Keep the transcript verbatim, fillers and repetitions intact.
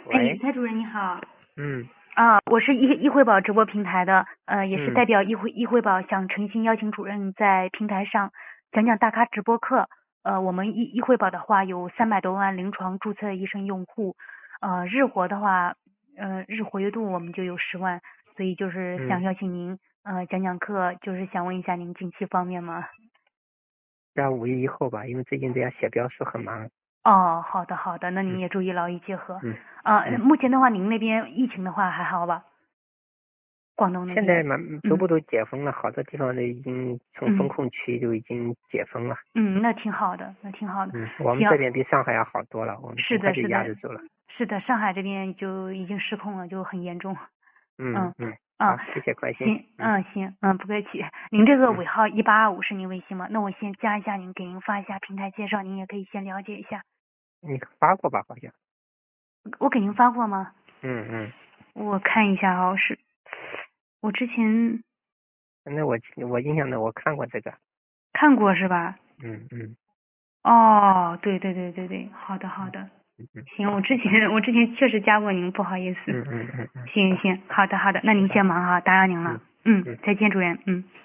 哎， 喂， 蔡主任你好。 嗯啊，我是易易汇宝直播平台的，呃，也是嗯代表易汇易汇宝想诚心邀请主任在平台上讲讲大咖直播课。呃，我们易易汇宝的话有三百多万临床注册医生用户，呃，日活的话，呃，日活跃度我们就有十万，所以就是想嗯， 邀请您呃讲讲课，就是想问一下您近期方面吗？ 在五一以后吧，因为最近这样写标书很忙。 哦，好的好的，那您嗯也注意劳逸结合。 嗯呃， 嗯， 目前的话，您那边疫情的话还好吧？广东那边？ 现在蛮逐嗯步都解封了，好多地方都已经从风嗯控区就已经解封了。 嗯，那挺好的，那挺好的。 嗯，我们行， 这边比上海要好多了，我们是的， 很快就是的， 压制住了。 是的，上海这边就已经失控了，就很严重。嗯嗯嗯， 啊， 好，谢谢关心。 行， 嗯嗯行，嗯不客气。您这个嗯， 尾号一八二五是您微信吗？那我先加一下您，给您发一下平台介绍，您也可以先了解一下。 你发过吧？好像。 我给您发过吗？ 嗯嗯， 我看一下啊，是，我之前那我我印象中我看过这个。 看过是吧？ 嗯嗯哦，对对对对对，好的好嗯的。 嗯嗯， 行， 好， 我之前我之前确实加过您，不好意思。 嗯嗯嗯嗯，好， 行行，好的好的，那您拜拜。 先忙哈，打扰您了。 嗯嗯， 嗯。 再见，主任。嗯。